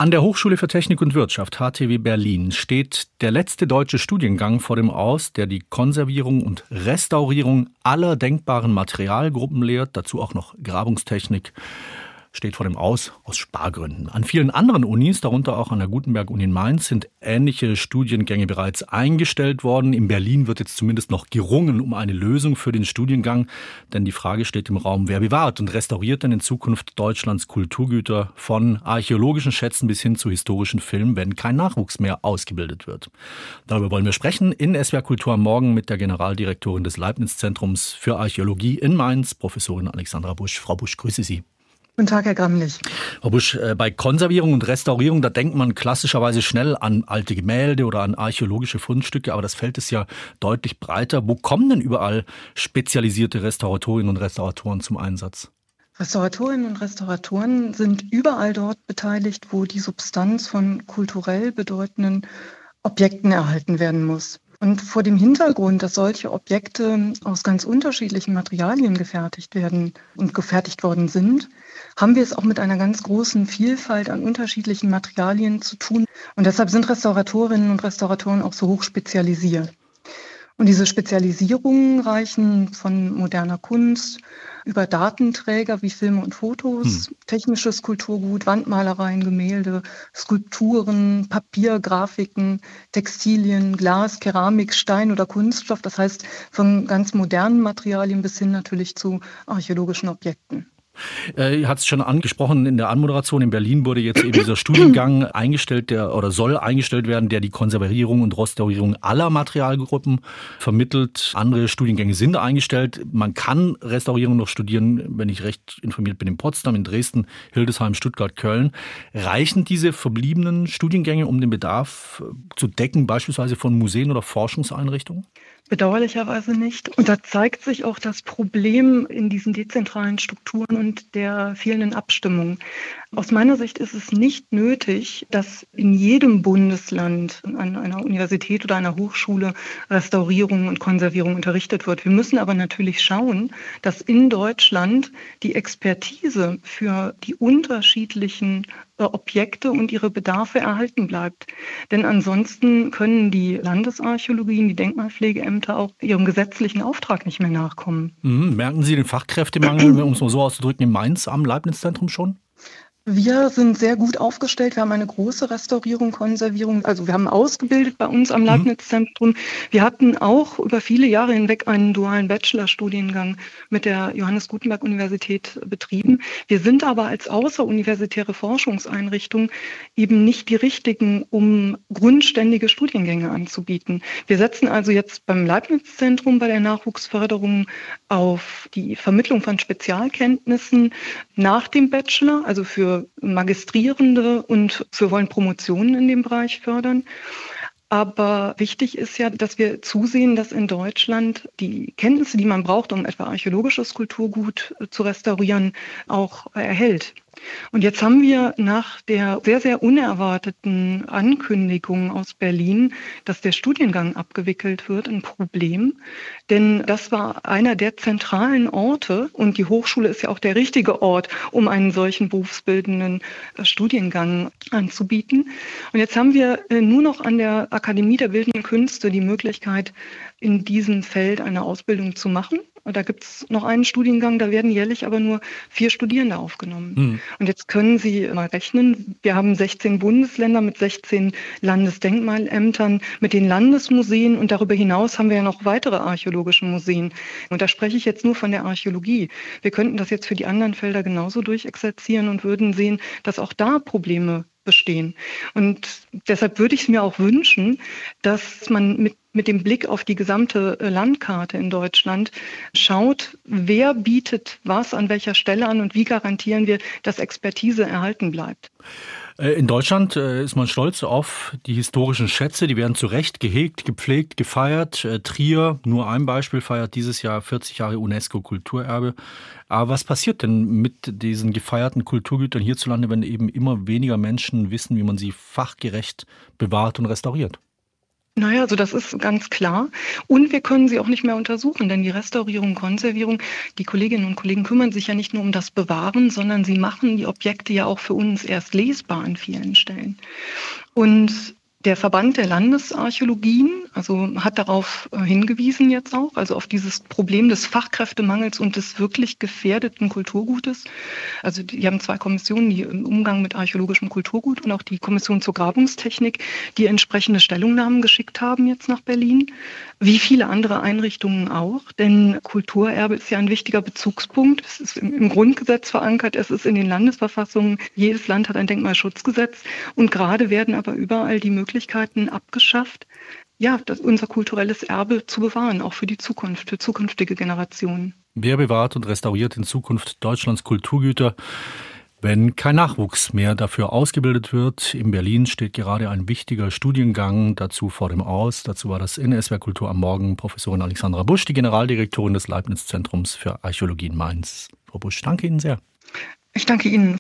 An der Hochschule für Technik und Wirtschaft, HTW Berlin, steht der letzte deutsche Studiengang vor dem Aus, der die Konservierung und Restaurierung aller denkbaren Materialgruppen lehrt, dazu auch noch Grabungstechnik. Steht vor dem Aus Spargründen. An vielen anderen Unis, darunter auch an der Gutenberg-Uni in Mainz, sind ähnliche Studiengänge bereits eingestellt worden. In Berlin wird jetzt zumindest noch gerungen um eine Lösung für den Studiengang. Denn die Frage steht im Raum, wer bewahrt und restauriert denn in Zukunft Deutschlands Kulturgüter von archäologischen Schätzen bis hin zu historischen Filmen, wenn kein Nachwuchs mehr ausgebildet wird. Darüber wollen wir sprechen in SWR Kultur am Morgen mit der Generaldirektorin des Leibniz-Zentrums für Archäologie in Mainz, Professorin Alexandra Busch. Frau Busch, grüße Sie. Guten Tag, Herr Gramlich. Frau Busch, bei Konservierung und Restaurierung, da denkt man klassischerweise schnell an alte Gemälde oder an archäologische Fundstücke, aber das Feld ist ja deutlich breiter. Wo kommen denn überall spezialisierte Restauratorinnen und Restauratoren zum Einsatz? Restauratorinnen und Restauratoren sind überall dort beteiligt, wo die Substanz von kulturell bedeutenden Objekten erhalten werden muss. Und vor dem Hintergrund, dass solche Objekte aus ganz unterschiedlichen Materialien gefertigt werden und gefertigt worden sind, haben wir es auch mit einer ganz großen Vielfalt an unterschiedlichen Materialien zu tun. Und deshalb sind Restauratorinnen und Restauratoren auch so hoch spezialisiert. Und diese Spezialisierungen reichen von moderner Kunst über Datenträger wie Filme und Fotos, technisches Kulturgut, Wandmalereien, Gemälde, Skulpturen, Papier, Grafiken, Textilien, Glas, Keramik, Stein oder Kunststoff. Das heißt von ganz modernen Materialien bis hin natürlich zu archäologischen Objekten. Ihr hat es schon angesprochen, in der Anmoderation in Berlin wurde jetzt eben dieser Studiengang eingestellt, soll eingestellt werden, der die Konservierung und Restaurierung aller Materialgruppen vermittelt. Andere Studiengänge sind eingestellt. Man kann Restaurierung noch studieren, wenn ich recht informiert bin, in Potsdam, in Dresden, Hildesheim, Stuttgart, Köln. Reichen diese verbliebenen Studiengänge, um den Bedarf zu decken, beispielsweise von Museen oder Forschungseinrichtungen? Bedauerlicherweise nicht. Und da zeigt sich auch das Problem in diesen dezentralen Strukturen und der fehlenden Abstimmung. Aus meiner Sicht ist es nicht nötig, dass in jedem Bundesland an einer Universität oder einer Hochschule Restaurierung und Konservierung unterrichtet wird. Wir müssen aber natürlich schauen, dass in Deutschland die Expertise für die unterschiedlichen Objekte und ihre Bedarfe erhalten bleibt. Denn ansonsten können die Landesarchäologien, die Denkmalpflegeämter auch ihrem gesetzlichen Auftrag nicht mehr nachkommen. Merken Sie den Fachkräftemangel, um es mal so auszudrücken, in Mainz am Leibniz-Zentrum schon? Wir sind sehr gut aufgestellt. Wir haben eine große Restaurierung, Konservierung. Also wir haben ausgebildet bei uns am Leibniz-Zentrum. Wir hatten auch über viele Jahre hinweg einen dualen Bachelorstudiengang mit der Johannes Gutenberg-Universität betrieben. Wir sind aber als außeruniversitäre Forschungseinrichtung eben nicht die richtigen, um grundständige Studiengänge anzubieten. Wir setzen also jetzt beim Leibniz-Zentrum bei der Nachwuchsförderung auf die Vermittlung von Spezialkenntnissen nach dem Bachelor, also für Magistrierende und wir wollen Promotionen in dem Bereich fördern. Aber wichtig ist ja, dass wir zusehen, dass in Deutschland die Kenntnisse, die man braucht, um etwa archäologisches Kulturgut zu restaurieren, auch erhält. Und jetzt haben wir nach der sehr, sehr unerwarteten Ankündigung aus Berlin, dass der Studiengang abgewickelt wird, ein Problem. Denn das war einer der zentralen Orte und die Hochschule ist ja auch der richtige Ort, um einen solchen berufsbildenden Studiengang anzubieten. Und jetzt haben wir nur noch an der Akademie der Bildenden Künste die Möglichkeit, in diesem Feld eine Ausbildung zu machen. Da gibt es noch einen Studiengang, da werden jährlich aber nur 4 Studierende aufgenommen. Und jetzt können Sie mal rechnen, wir haben 16 Bundesländer mit 16 Landesdenkmalämtern, mit den Landesmuseen und darüber hinaus haben wir ja noch weitere archäologische Museen. Und da spreche ich jetzt nur von der Archäologie. Wir könnten das jetzt für die anderen Felder genauso durchexerzieren und würden sehen, dass auch da Probleme bestehen. Und deshalb würde ich es mir auch wünschen, dass man mit dem Blick auf die gesamte Landkarte in Deutschland schaut, wer bietet was an welcher Stelle an und wie garantieren wir, dass Expertise erhalten bleibt. In Deutschland ist man stolz auf die historischen Schätze. Die werden zu Recht gehegt, gepflegt, gefeiert. Trier, nur ein Beispiel, feiert dieses Jahr 40 Jahre UNESCO-Kulturerbe. Aber was passiert denn mit diesen gefeierten Kulturgütern hierzulande, wenn eben immer weniger Menschen wissen, wie man sie fachgerecht bewahrt und restauriert? Naja, also das ist ganz klar. Und wir können sie auch nicht mehr untersuchen, denn die Restaurierung, Konservierung, die Kolleginnen und Kollegen kümmern sich ja nicht nur um das Bewahren, sondern sie machen die Objekte ja auch für uns erst lesbar an vielen Stellen. Und der Verband der Landesarchäologien, also hat darauf hingewiesen jetzt auch, also auf dieses Problem des Fachkräftemangels und des wirklich gefährdeten Kulturgutes. Also die haben 2 Kommissionen, die im Umgang mit archäologischem Kulturgut und auch die Kommission zur Grabungstechnik, die entsprechende Stellungnahmen geschickt haben jetzt nach Berlin, wie viele andere Einrichtungen auch. Denn Kulturerbe ist ja ein wichtiger Bezugspunkt. Es ist im Grundgesetz verankert, es ist in den Landesverfassungen. Jedes Land hat ein Denkmalschutzgesetz und gerade werden aber überall die Möglichkeiten abgeschafft, ja, unser kulturelles Erbe zu bewahren, auch für die Zukunft, für zukünftige Generationen. Wer bewahrt und restauriert in Zukunft Deutschlands Kulturgüter, wenn kein Nachwuchs mehr dafür ausgebildet wird? In Berlin steht gerade ein wichtiger Studiengang dazu vor dem Aus. Dazu war das in SWR Kultur am Morgen Professorin Alexandra Busch, die Generaldirektorin des Leibniz-Zentrums für Archäologie in Mainz. Frau Busch, danke Ihnen sehr. Ich danke Ihnen.